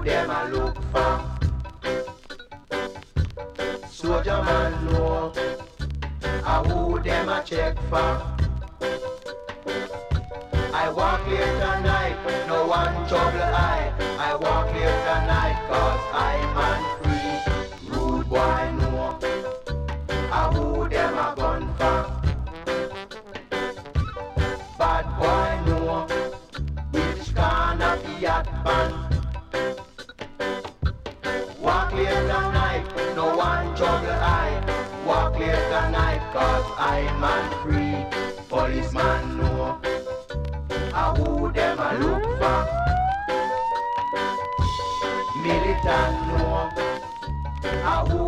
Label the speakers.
Speaker 1: them a look for. Soldier man know who them a check for. I walk late at night, no one trouble I walk late at night, cause I'm man free. Rude boy know who them a gun for. Bad boy know which corner he at pan. Walk late at night, no one trouble I walk late at night, cause I'm man free. Policeman know who them a look for. Militant know who